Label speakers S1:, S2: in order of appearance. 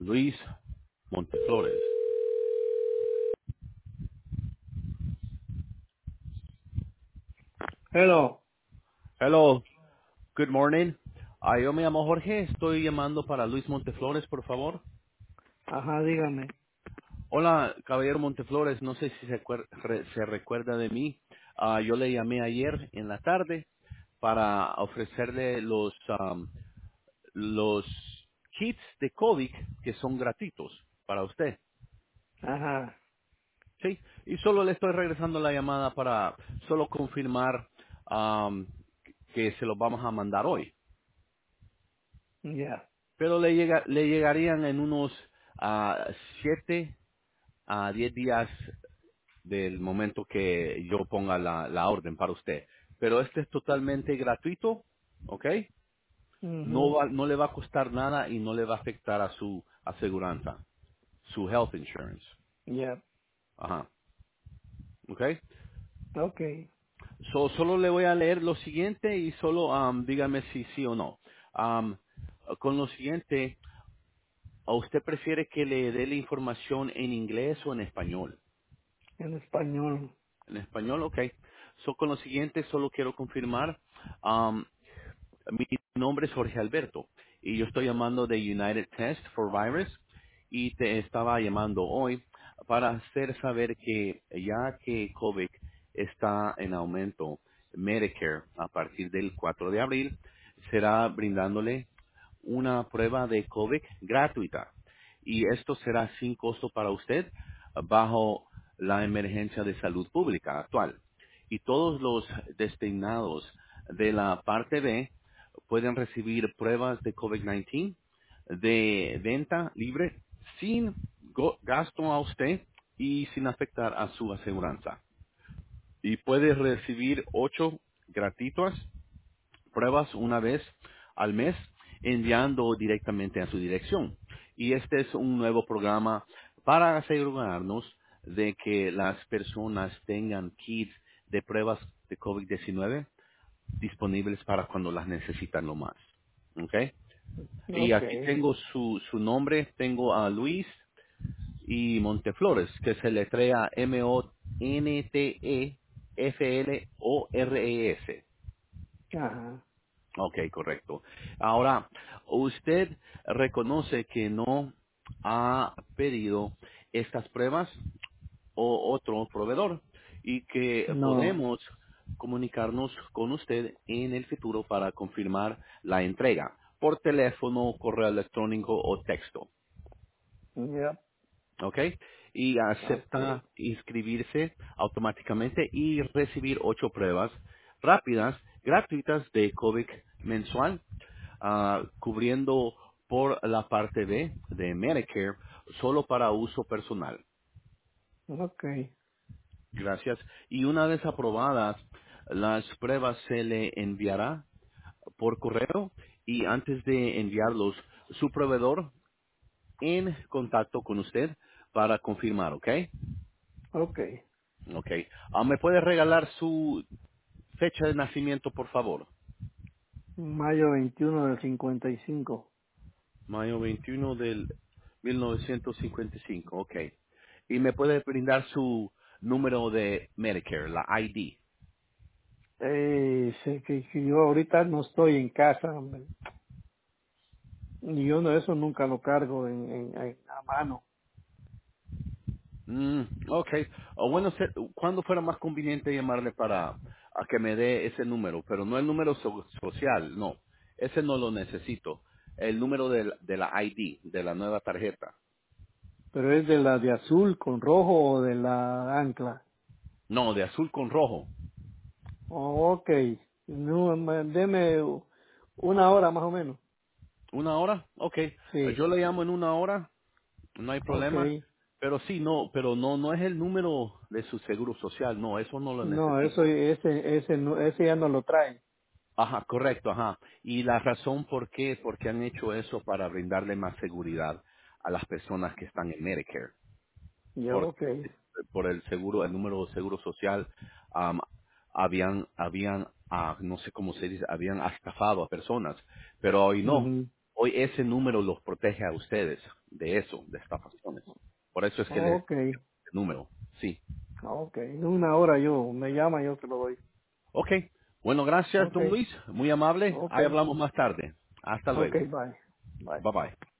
S1: Luis Monteflores.
S2: Hello.
S1: Hello, good morning. Yo me llamo Jorge, estoy llamando para Luis Monteflores, por favor.
S2: Ajá, dígame.
S1: Hola, caballero Monteflores, no sé si se recuerda de mí. Yo le llamé ayer en la tarde para ofrecerle los kits de COVID que son gratuitos para usted.
S2: Ajá,
S1: Sí, y solo le estoy regresando la llamada para solo confirmar que se los vamos a mandar hoy.
S2: ya.
S1: Pero le llegarían en unos 7 a 10 días del momento que yo ponga la orden para usted. Pero este es totalmente gratuito, ¿ok?
S2: Mhm.
S1: No le va a costar nada y no le va a afectar a su aseguranza, su health insurance.
S2: Ya.
S1: Ajá, ¿ok?
S2: Okay.
S1: Solo le voy a leer lo siguiente y solo dígame si sí o no. Um, con lo siguiente, ¿a usted prefiere que le dé la información en inglés o en español?
S2: En español.
S1: En español, ok. Con lo siguiente, solo quiero confirmar. um, Mi nombre es Jorge Alberto y yo estoy llamando de United Test for Virus y te estaba llamando hoy para hacer saber que ya que COVID está en aumento, Medicare a partir del 4 de abril será brindándole una prueba de COVID gratuita y esto será sin costo para usted bajo la emergencia de salud pública actual. Y todos los destinados de la parte B pueden recibir pruebas de COVID-19 de venta libre sin gasto a usted y sin afectar a su aseguranza. Y puede recibir 8 gratuitas pruebas una vez al mes enviando directamente a su dirección. Y este es un nuevo programa para asegurarnos de que las personas tengan kits de pruebas de COVID-19 disponibles para cuando las necesitan lo más. ¿Ok? Y aquí
S2: Okay.
S1: tengo su nombre, tengo a Luis y Monteflores, que se letrea Monteflores.
S2: Ajá.
S1: Ok, correcto. Ahora, usted reconoce que no ha pedido estas pruebas o otro proveedor y que
S2: No.
S1: podemos comunicarnos con usted en el futuro para confirmar la entrega por teléfono, correo electrónico o texto.
S2: Ya.
S1: ¿Ok? Y
S2: Okay.
S1: acepta inscribirse automáticamente y recibir 8 pruebas rápidas, gratuitas de COVID mensual, cubriendo por la parte B de Medicare, solo para uso personal.
S2: Okay.
S1: Gracias. Y una vez aprobadas, las pruebas se le enviará por correo y antes de enviarlos, su proveedor en contacto con usted para confirmar, ¿ok?
S2: Okay.
S1: Ok. ¿Me puede regalar su fecha de nacimiento, por favor?
S2: Mayo 21 del 55.
S1: Mayo 21 del 1955. Ok. ¿Y me puede brindar su número de Medicare, la ID?
S2: Sé que yo ahorita no estoy en casa, hombre. Y yo no, eso nunca lo cargo a mano.
S1: Ok. O bueno, ¿cuándo fuera más conveniente llamarle para a que me dé ese número? Pero no el número social, no. Ese no lo necesito. El número de la ID, de la nueva tarjeta.
S2: Pero es de la de azul con rojo o de la ancla.
S1: No, de azul con rojo.
S2: Okay. No, deme una hora más o menos.
S1: ¿Una hora? Ok.
S2: Sí.
S1: Yo le llamo en una hora, no hay problema.
S2: Okay.
S1: Pero sí, no, pero no es el número de su seguro social, no, eso no lo
S2: No, eso,
S1: necesito.
S2: ese, no, ese ya no lo trae.
S1: Ajá, correcto, ajá. Y la razón por qué, porque han hecho eso para brindarle más seguridad a las personas que están en Medicare.
S2: Ya,
S1: Porque
S2: okay.
S1: por el seguro, el número de seguro social, am, habían, no sé cómo se dice, habían estafado a personas. Pero hoy no.
S2: Mhm.
S1: Hoy ese número los protege a ustedes. de eso, de estafaciones. Por eso es que les
S2: Ok,
S1: el número. Sí.
S2: ok. En una hora me llama, yo te lo doy.
S1: Ok. Bueno, gracias,
S2: Ok,
S1: don Luis. Muy amable.
S2: ok,
S1: Ahí hablamos más tarde. Hasta
S2: ok,
S1: luego.
S2: bye. Bye.
S1: Bye bye.